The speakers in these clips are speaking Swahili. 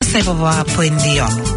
97.1.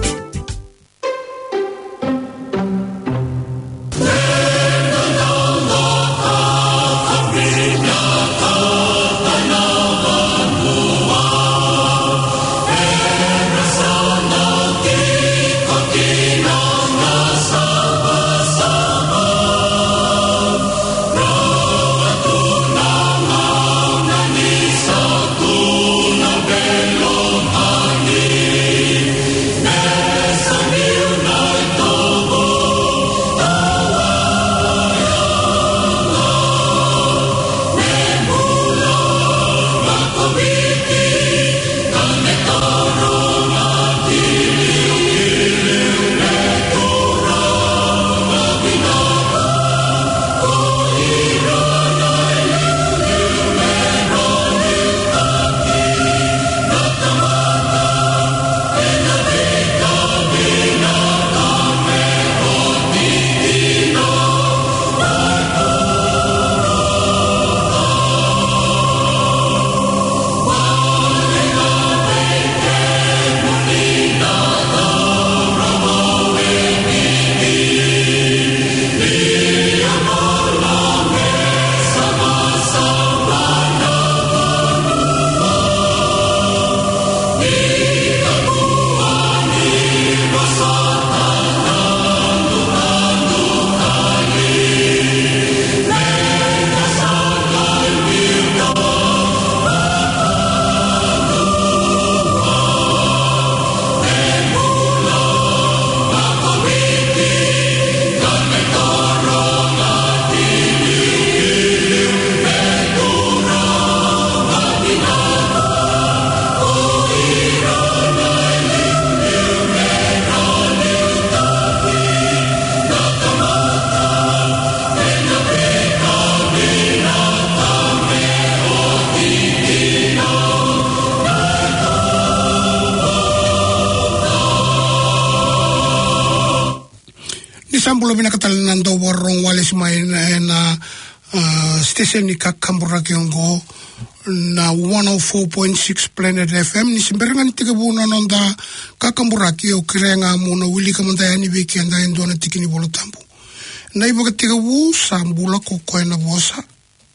Sambulo bina katalina ndo warong wale simaina na station ni Kakambura Kiongo na 104.6 Planet FM ni simberenga ni tikabuna nonda Kakambura Kio kirenga muna wili kamanda ni beki anda endona tikini bolo tambu na ibo tikabu sambula kokoena bosa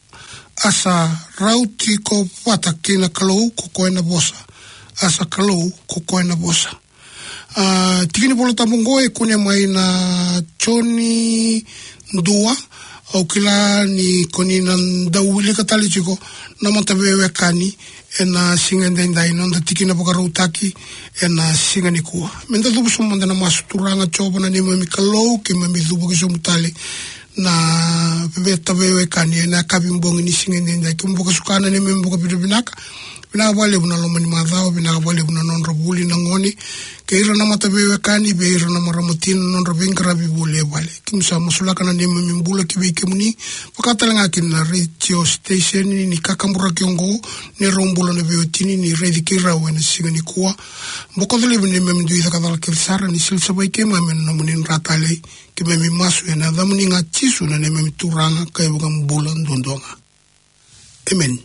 asa rauti ko patakina kalau kokoena bosa asa kalau kokoena bosa tikini bolo tambungo e kune mai na choni ndua au kila ni koni na ndawili katali chiko na montabewe kani ena singa ndendai nonda tikina boka rautaki ena singa ni kuwa menda dubu sumanda na masuturanga chobo na ni mami kalau ki mami dubu kisumutali na betabewe kani ena kabimbongi ni singa ndendai kumboka sukana ni mboka bidobinaka bina wale buna lomani madhao bina wale buna nonro buli na ngoni keira na matabewe kani beira na maramutina nonro bingara bibule wale kimsa musulaka na nema mimbula kibike muni wakatalanga kina radio station ni Kakambura Kiongo ni rombula na biotini ni ready kira wena singa ni kuwa mbokodhele bine memduitha kadhala kirsara ni silsa baike mamen na muni ratale kime mimasu ena dhamuni nga chisu na nema mituranga kaya buka mbula ndondonga. Amen.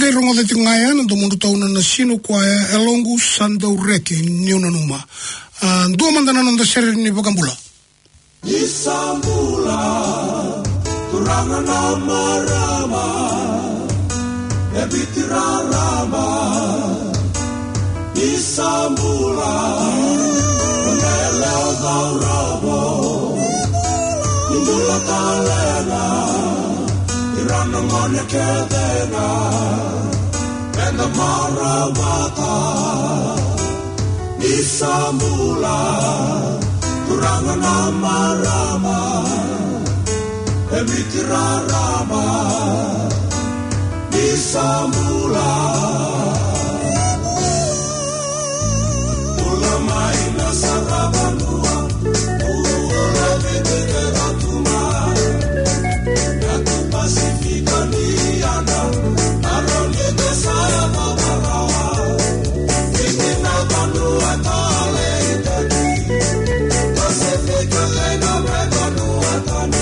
Ningai rongo de tingaia na mundo tauna na sino kwae elongu sandau reki niuna numa. Dua mandana nonda seri ni Bakambula. Isambula turanga na marama ebitira rama Isambula nele rabo Indula talena Irana mone kedena Enda maramata Isambula Turanga na marama Emitira rama Isambula Ulama ina sarabanua Ula vitike ratuma Yatu pasifika niana Aroni desaya babarawa Vitina banua tale itati Pasifika lena meganua tani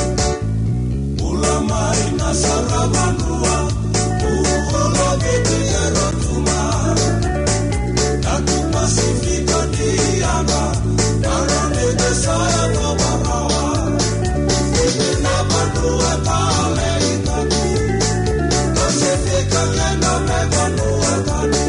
Ulama ina sarabanua Ula vitike ratuma Yatu pasifika niana Aroni desaya babarawa Vitina banua tale itati Pasifika lena meganua tani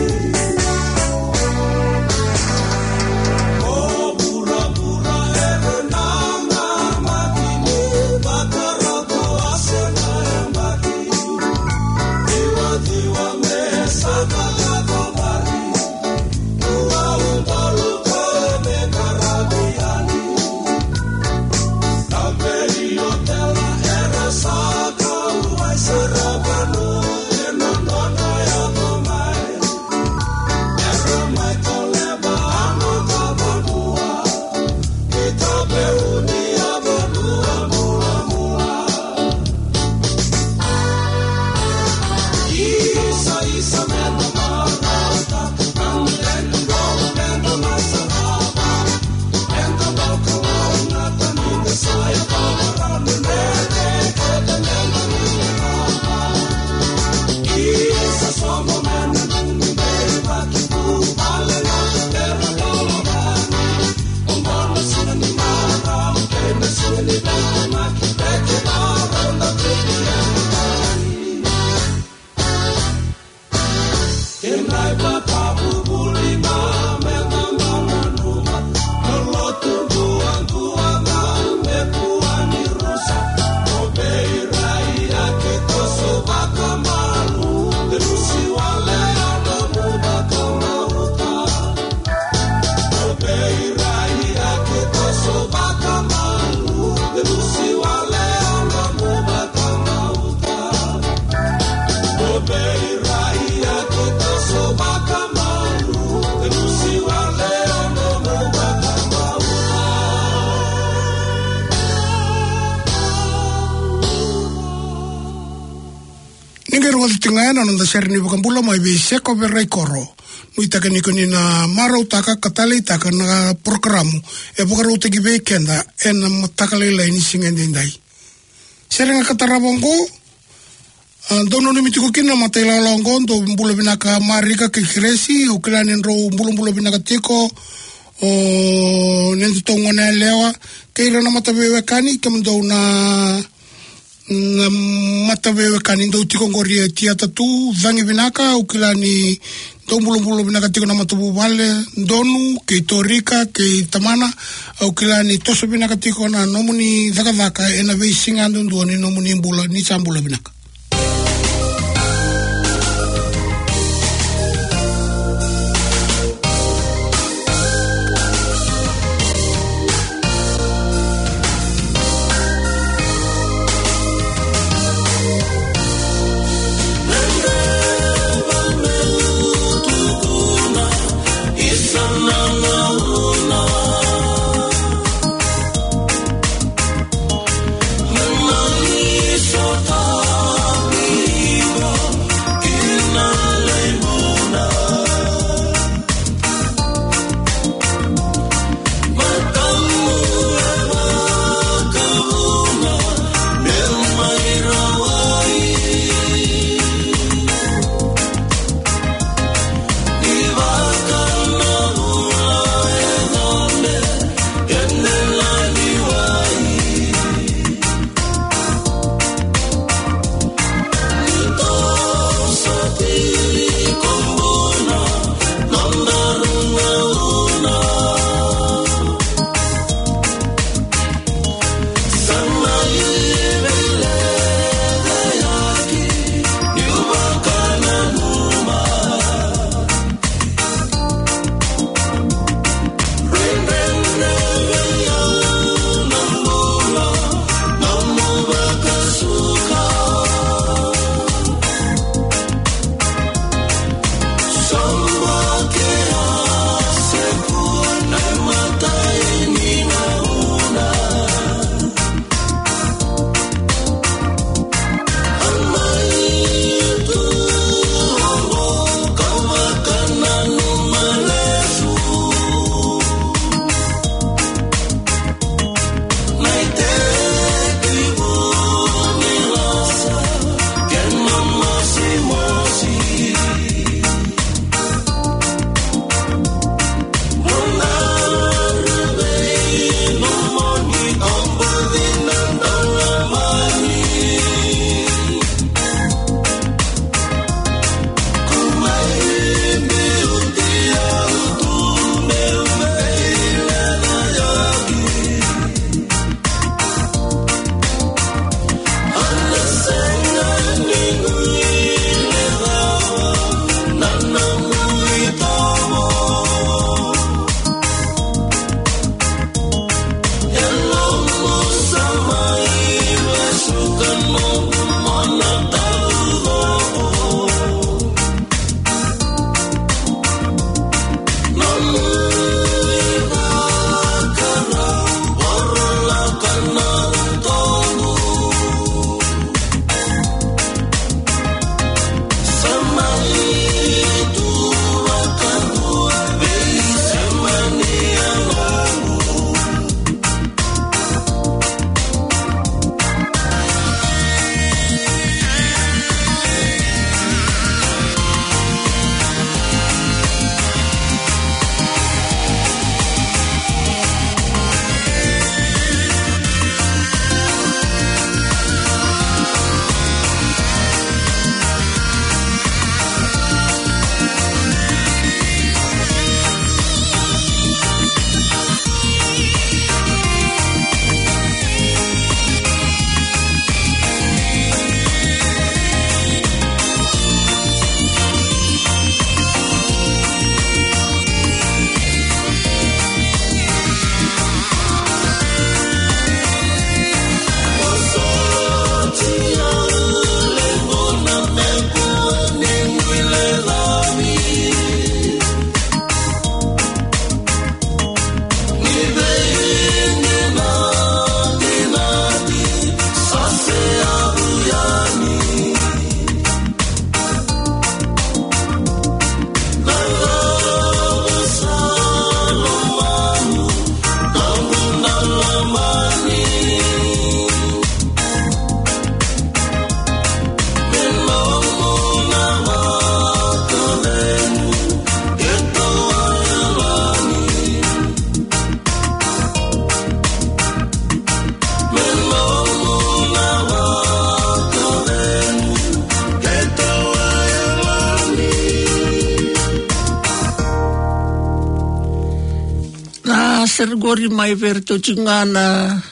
Tingaena nonda seri ni Bakambula mai be seko berai koro. Nui taka niko ni na marau taka katale taka na programu e bukarau teki be kenda e na matakale lai ni singendendai. Seri nga katarabongo dono ni mitiko kina matela longo do mbula binaka marika kikiresi o kilani ro mbula binaka tiko o nendo tongone lewa keira na matabewe kani kemdo na matabewe kani ndo tiko ngoria tia tatu vangi binaka ukilani ndo mbulu binaka tiko na matabu vale ndonu ke torika ke tamana ukilani toso binaka tiko na nomuni dhaka ena vei singa ndo ni nomuni mbula ni chambula binaka Sota Sergori mai verto chingana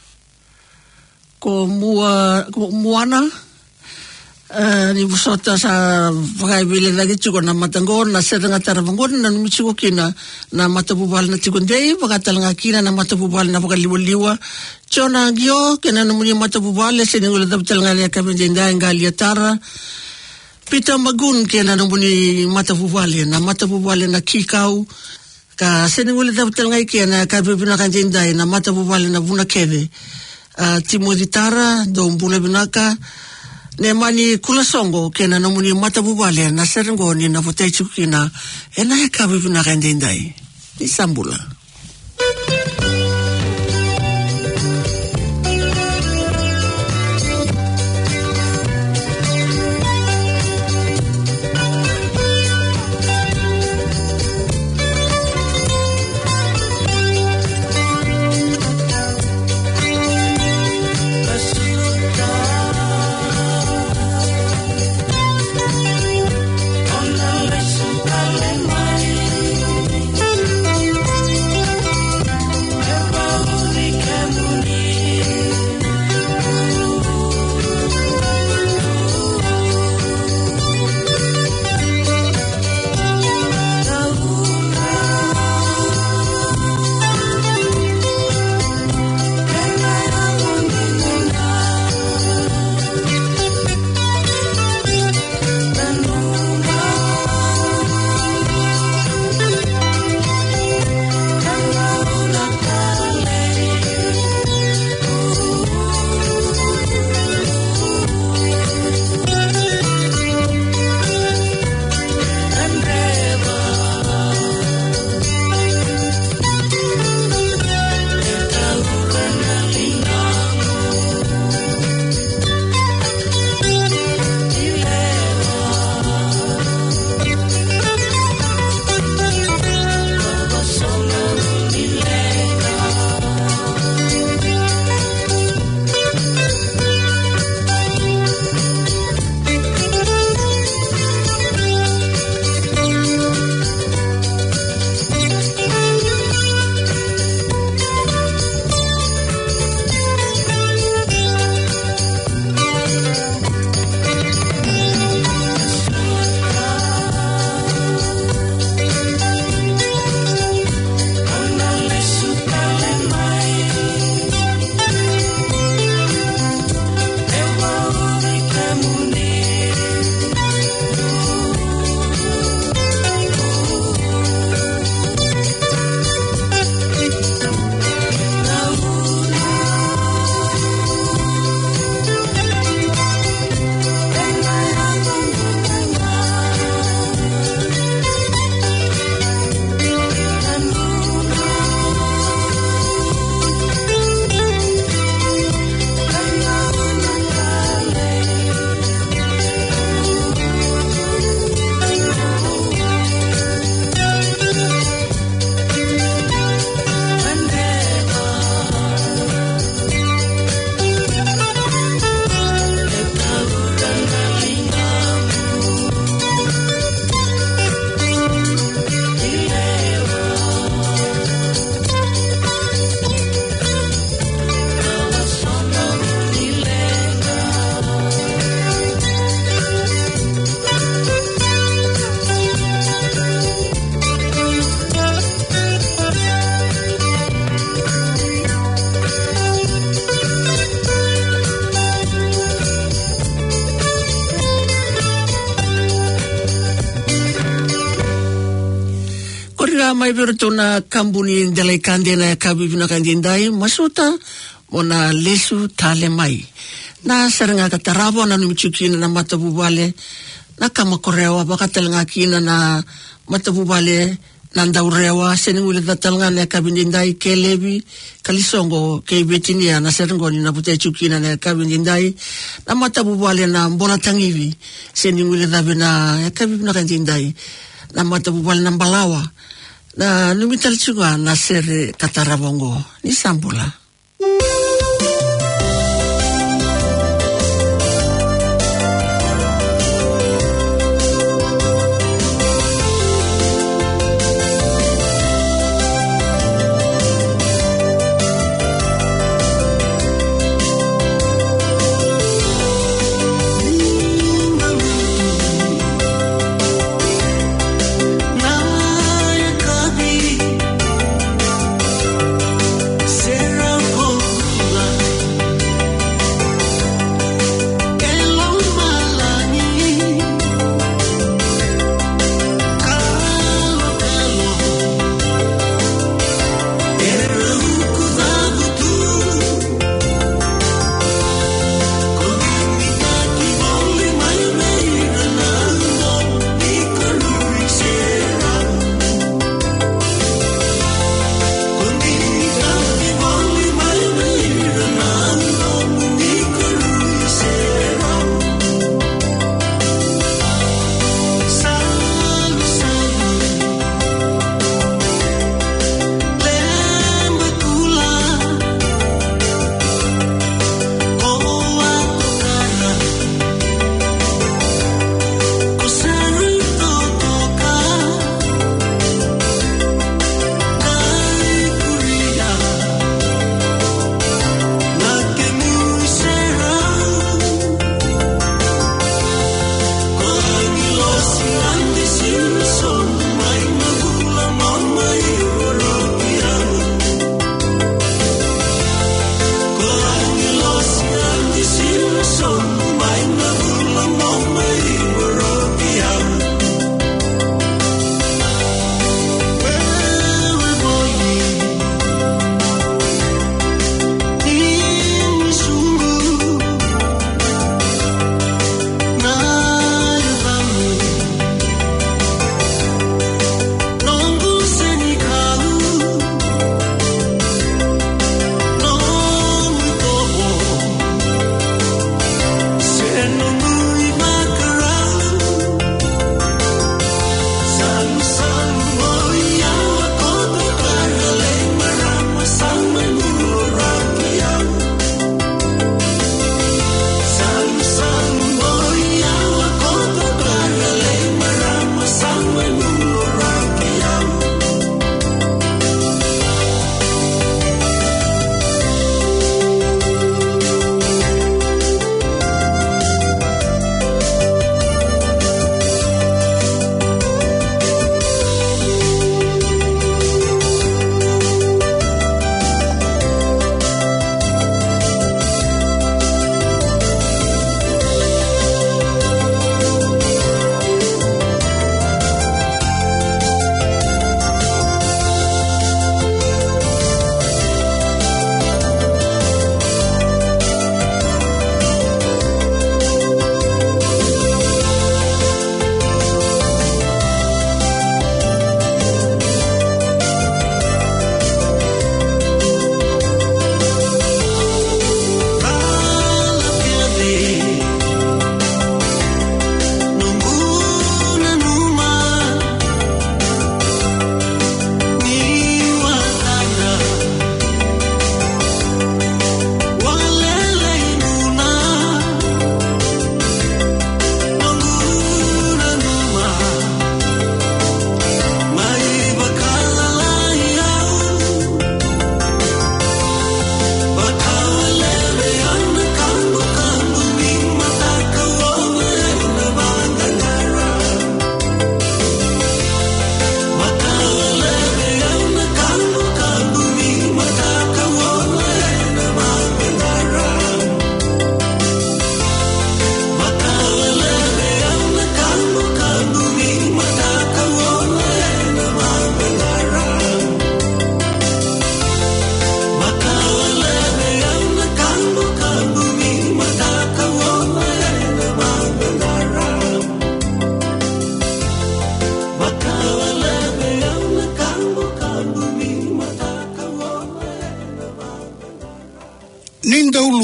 ko muana ni busota sa vai vile lagi chuko na matangor na seranga taravangor na michiko kina na matapubal na tikondei pagatalanga kina na matapubal na pagaliwaliwa chona gyo kena numuni matapubal seningula dabtalanga le kabinda ngali tara pita magun kena numuni matapubal na kikau ka seningula dabtalanga kena kabibina kanjinda na matapubal na buna keve timoditara do mbula binaka ne mani kula songo kena no muni matabubale na serengo ni na votai chukina ena heka bibina kandendai isambula mai vero na kambuni ndelai kandena kabibina kandendai masuta mona lesu tale mai. Na sarenga katarabo na numichukina na matabubale na kamakorewa bakatalenga kina na matabubale nandaurewa seningule tatalanga na kabindindai kelebi kalisongo kebetinia na serengoni na butechukina na kabindindai na matabubale na mbola tangivi seningule dabena ya kabibina kandendai na matabubale na mbalawa na numitalichugwa na sere katarabongo ni sambula. Será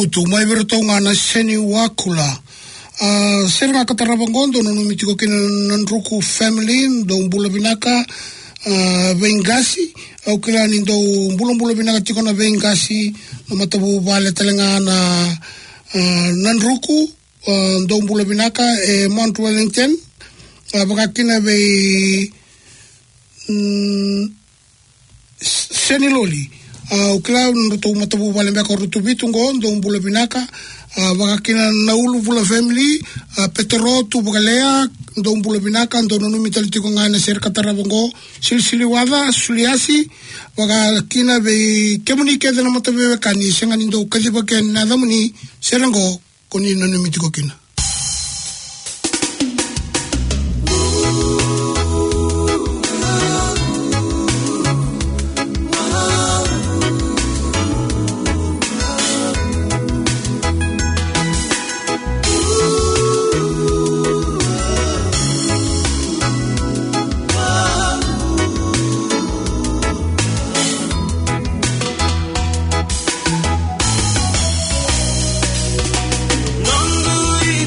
Rutu, mai verto ngana seni wakula. Serga katarabangondo no mitiko kina nanruku family do mbula binaka vengasi au kila ni do mbula binaka tiko na vengasi no matabu vale talenga na nanruku do mbula binaka Mount Wellington bakakina ve seni loli ukila ndo matabu vale mbaka rutu bitungo do mbula binaka bakakina naulu vula family petero tu bagalea ndo mbula binaka ndo nonu mitalitiko ngana serka tarabongo silsili wada suliasi bakakina be kemunike dana matabe kani sengani ndo kajiba ken nadamuni serango koni nonu mitiko kina Nondu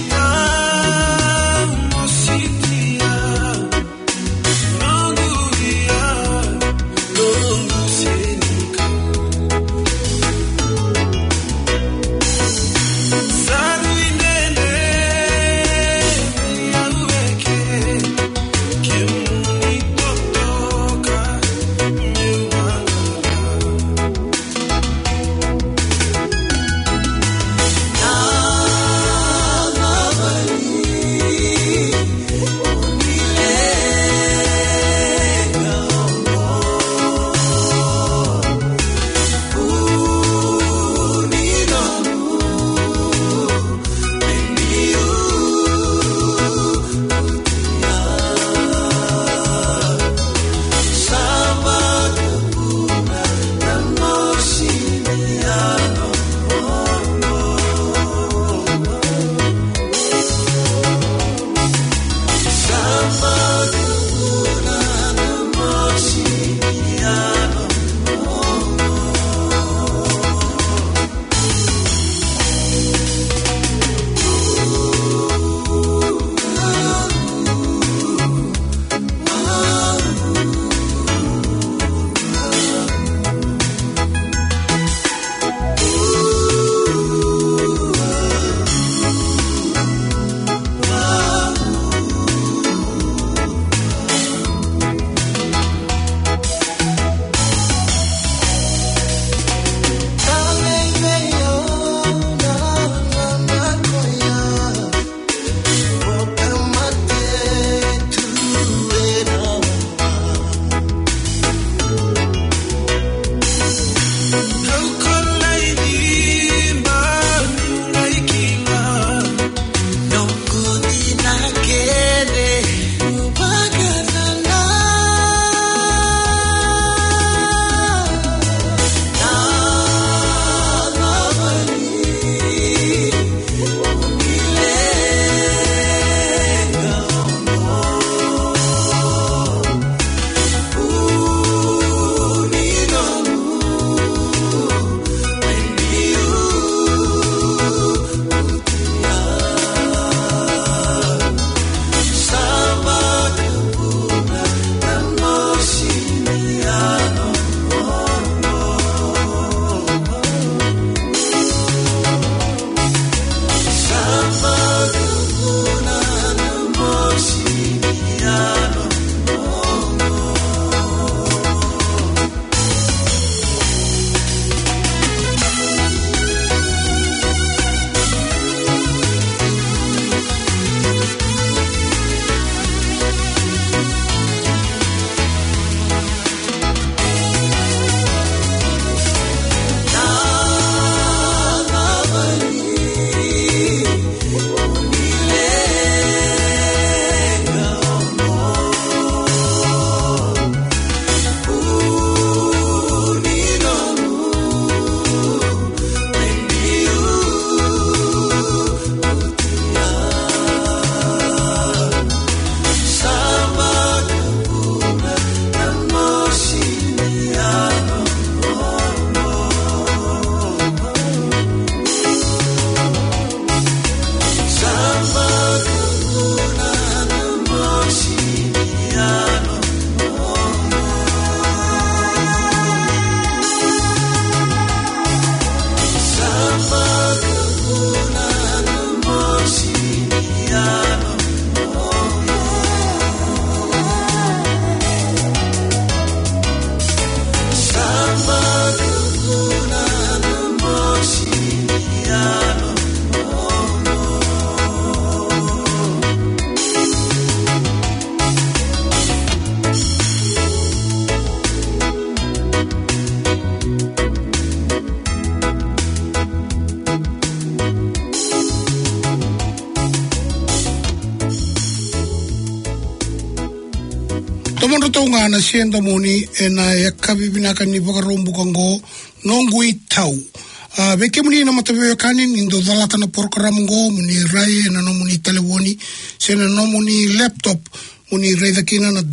Tomon tonga na sienda moni ena ya kabibinaka ni bagarombu kango nongui tau. Beke muni na matabe kanin indo dalata na program go muni rai ena no muni telewoni sena no muni laptop muni rai dakina na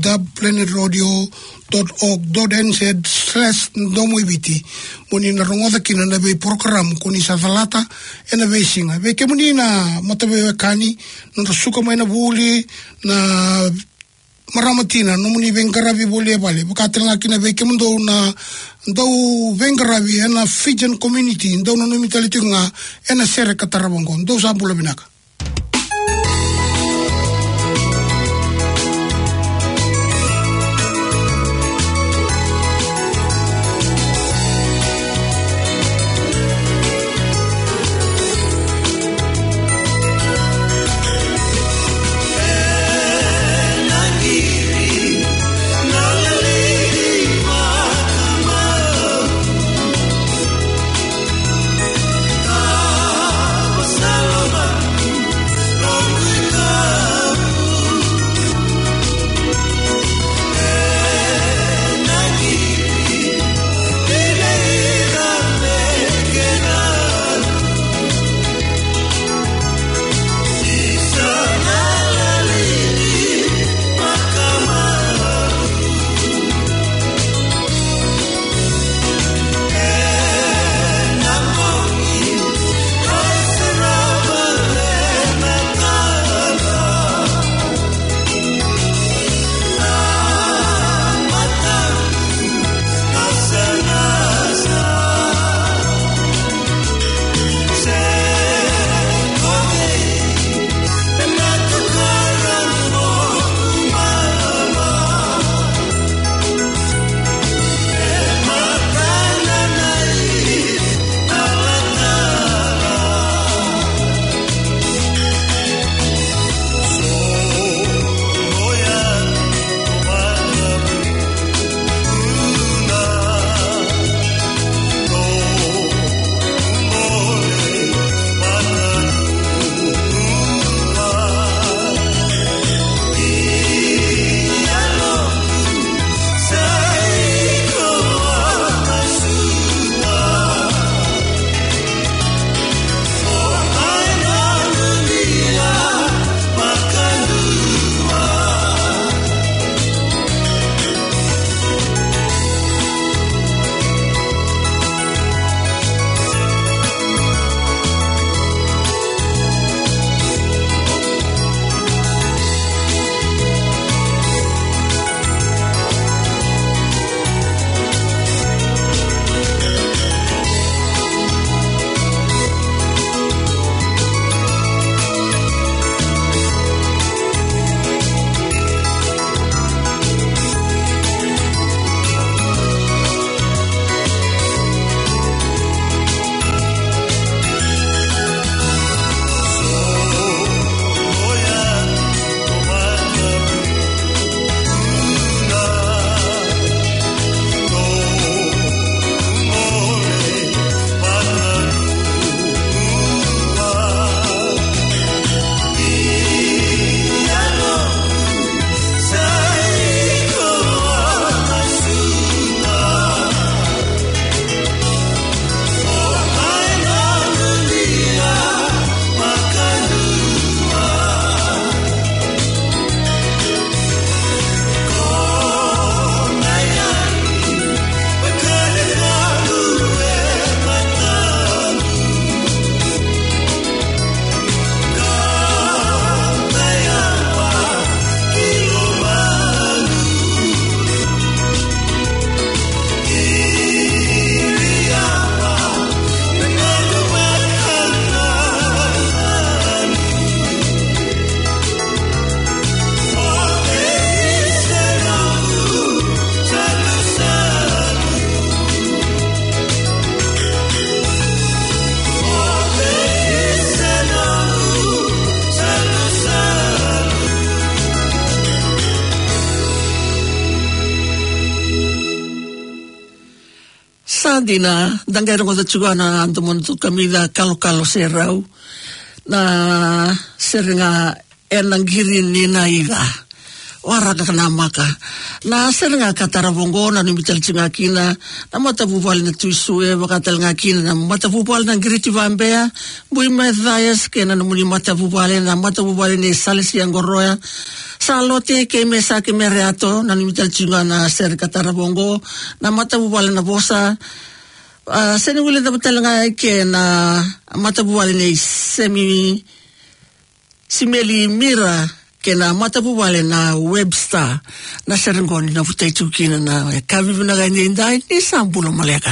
www.planetradio.org.nz/ndomuibiti muni na rongo dakina na be program kuni sa dalata ena be singa. Beke muni na matabe kani no suka mai na buli na maramatina no muni vengaravi bole bale bukatelanga kina beke mundo na ndau vengaravi ena Fijian community ndau no mitalitu nga ena sere katarabongo ndau sambula binaka. Dina dangairong ko tsugana antumon tu kamida kalo serau na seringa enang girin ni na ida waraka na maka. Na serenga kataravongo na numitalchinga kina na matavuvali na tuisue wakatalanga kina na matavuvali na ngiriti vambea bui mathayas kena na muni matavuvali na matavuvali ni salisi angoroya salote ke mesa ke mereato na numitalchinga na ser kataravongo na matavuvali na vosa senengule na batalanga ke na matavuvali ni simeli mira kena matapuwale na Webster na serengoni na futaitukina na kavivu na gandindai ni sampulo maleka.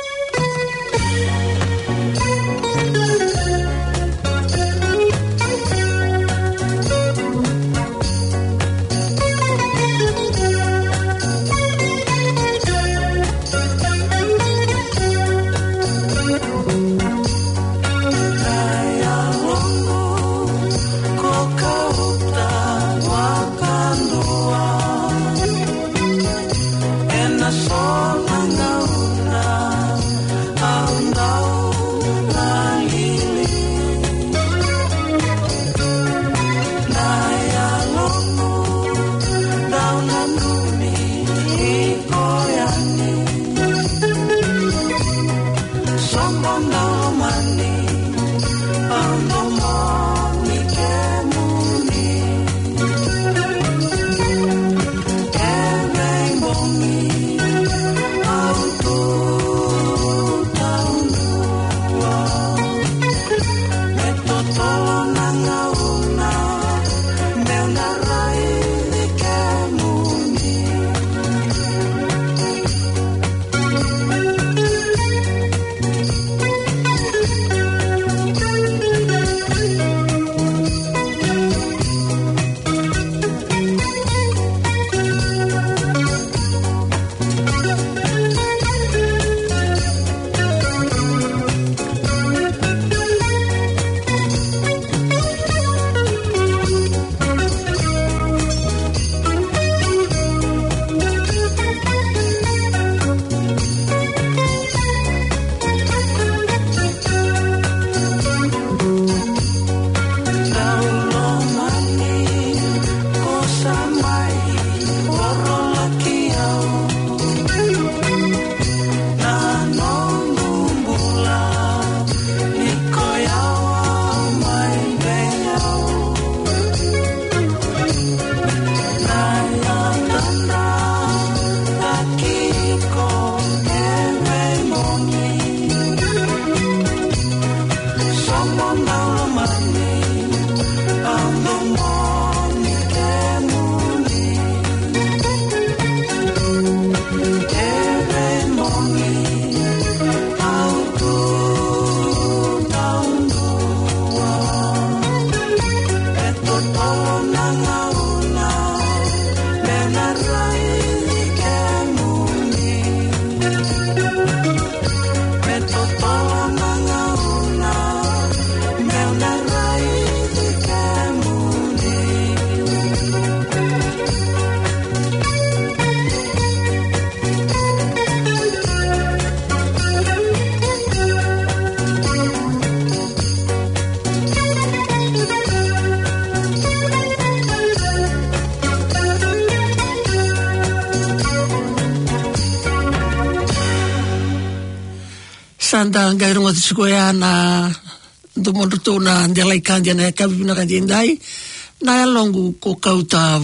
Sanda ngairunga tsikoya na ndomondo na ndelai kandia na kavivu na kandindai na longu ko kauta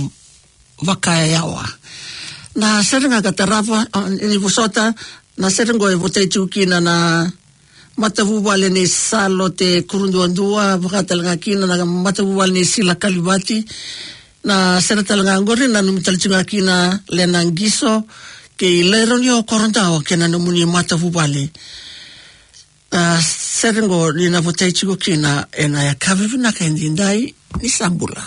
vakaya yawa. Na serenga katarafa ni vusota na serengo e votaitukina na matavuvale ni salote kurunduandua vakatalanga kina na matavuvale ni sila kalibati na seretalanga ngori na numitalchinga kina lenangiso ke leron yo korondao kena numuni matavuvale. Serengo nina votaichiko kina ena ya kavivu na kaindindai ni sambula.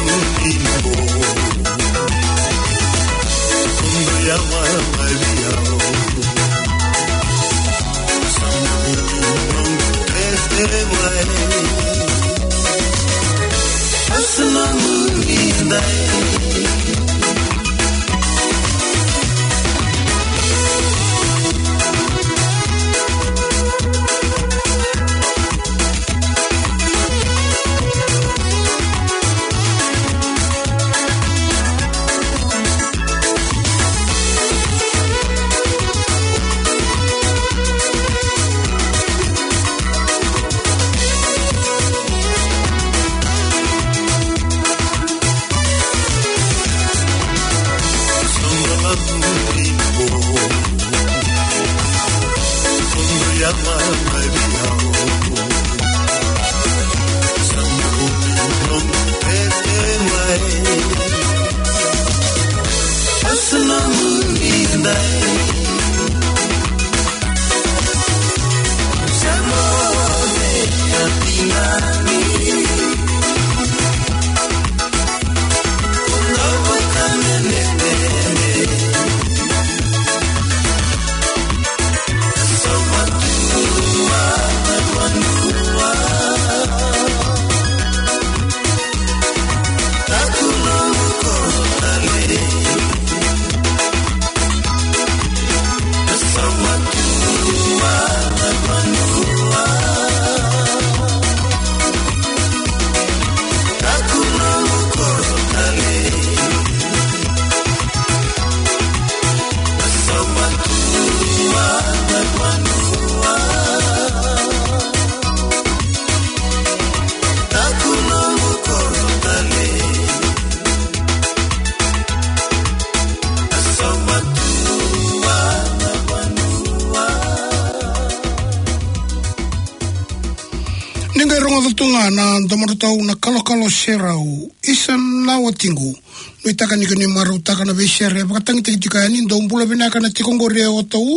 na ndomarutau na kalokalo serau isan na watingu noi taka ni kani maru taka na vesere bakatangi tika ni ndombula binaka na tikongore otau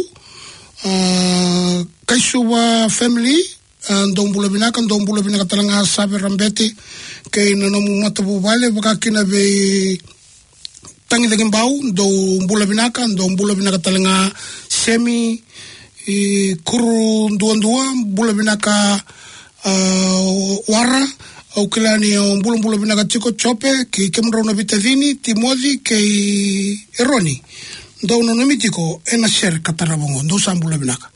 kaisuwa family ndombula binaka talanga sabe rambete kay nanomu matabu vale bakakina be tangi lagi bau ndombula binaka talanga semi kuru ndua bula binaka wara au kilani mbulu binaka tiko chope ki kemrona vitadini timodhi ke eroni ndo nonomitiko ena ser katarabongo ndo sambula binaka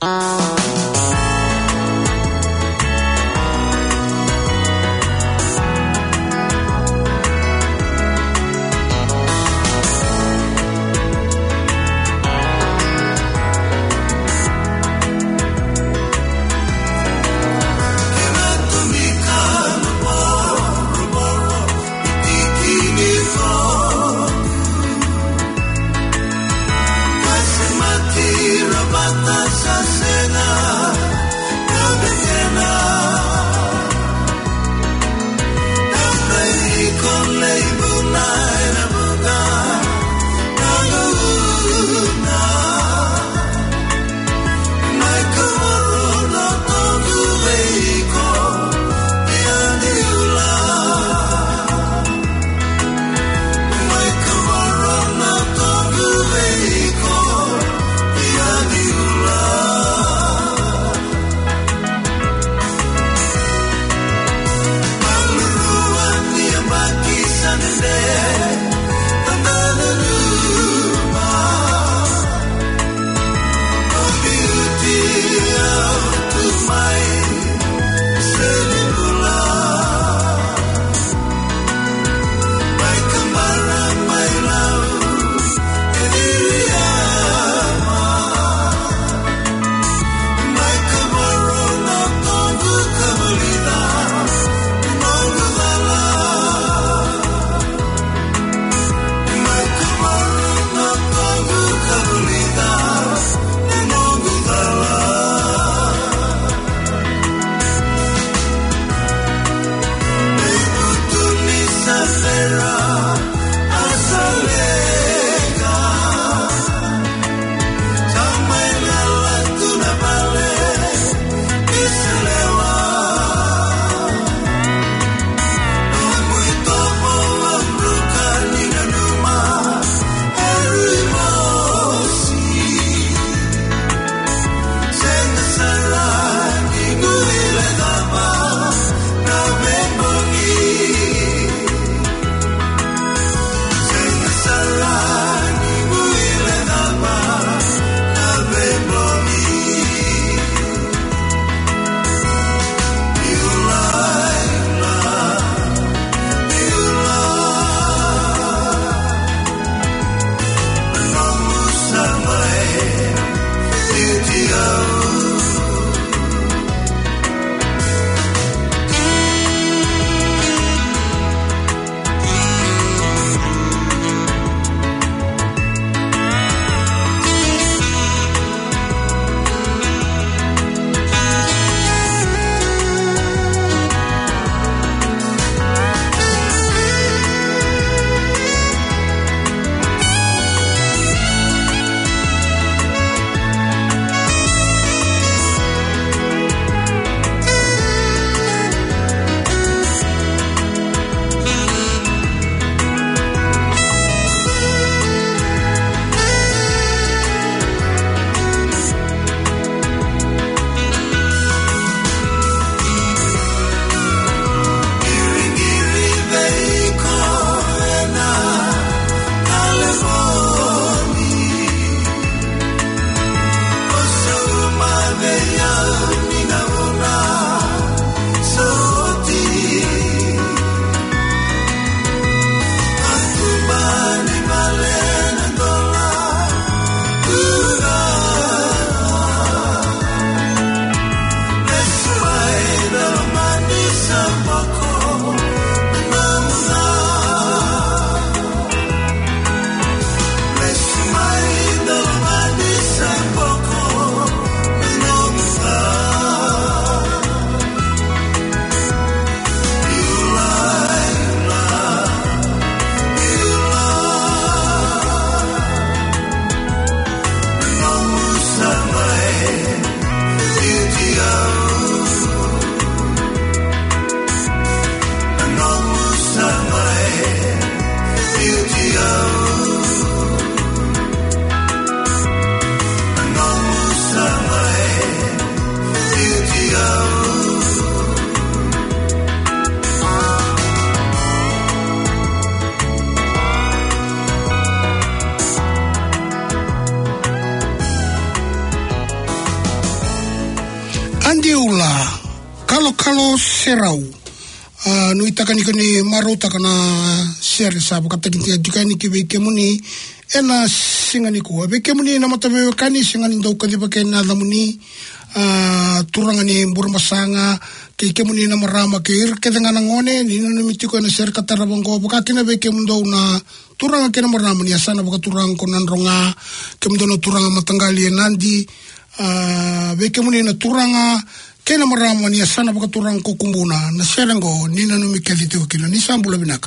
Mahalo Serau. Nui takani kani maro takana sere sabu katakintia dikani ki veke muni ena singani ko. Veke muni na matamewe kani singani ndau kadipake na damuni turangani burmasanga ke muni na marama ke irke dengan ngone ni numitiko na sere katarabango bakakina veke mundau na turanga kena marama ni asana baka turang konan ronga ke mundono turanga matangali nandi veke muni na turanga kena marama ni asana baka turang kukumbuna na serengo ni numikeli tiko kina ni sambula binaka.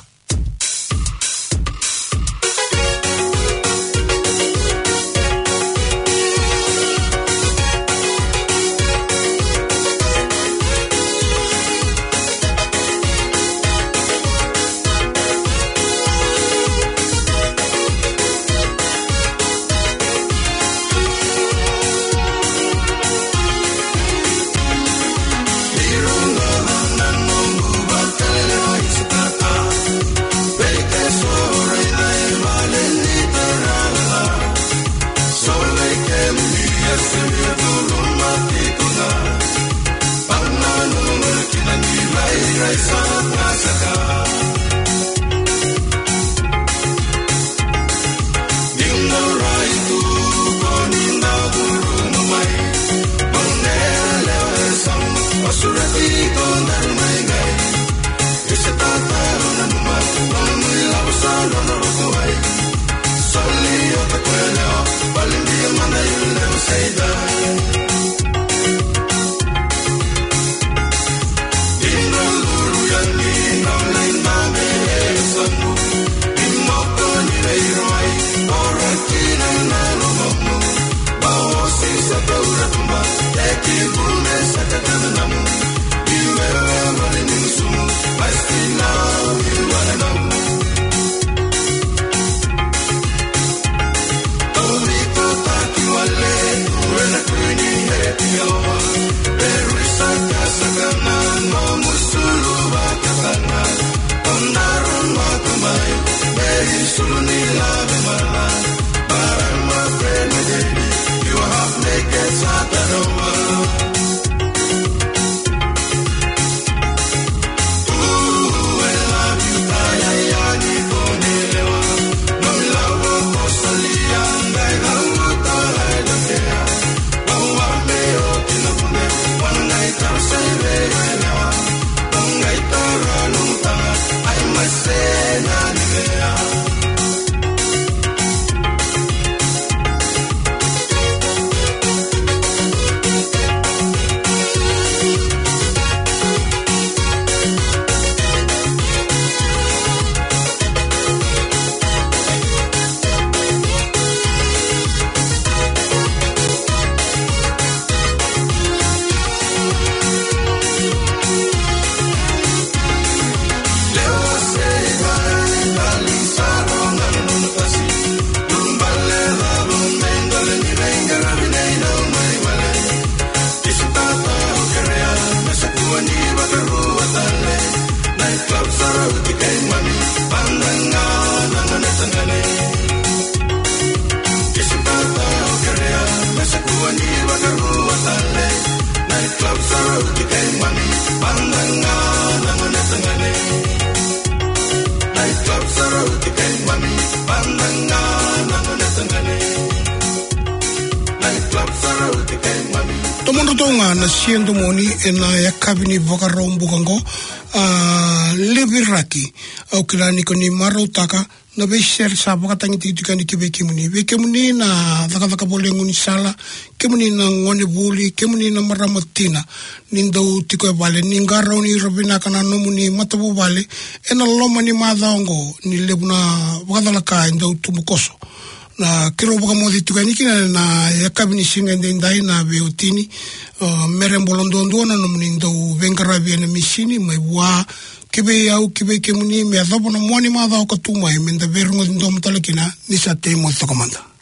Na siendo moni ena ya kabini vakarong bukango lebiraki au kilani koni marutaka na beser sabo katangi tikani kibekimuni bekimuni na vakavaka bolenguni sala kemuni na ngone buli kemuni na maramotina nindo tiko vale ningaro ni robina kana nomuni matabu vale ena loma ni madongo ni lebuna vakadalaka ndo tumukoso na kero boka modi tukani kina na yakabini singa ndai na beutini merembolondo na nomindo vengarabia na misini mwa kibe au kibe kemuni me adobona mwani madha okatuma menda verungo ndo mtalekina ni sate mo tokomanda.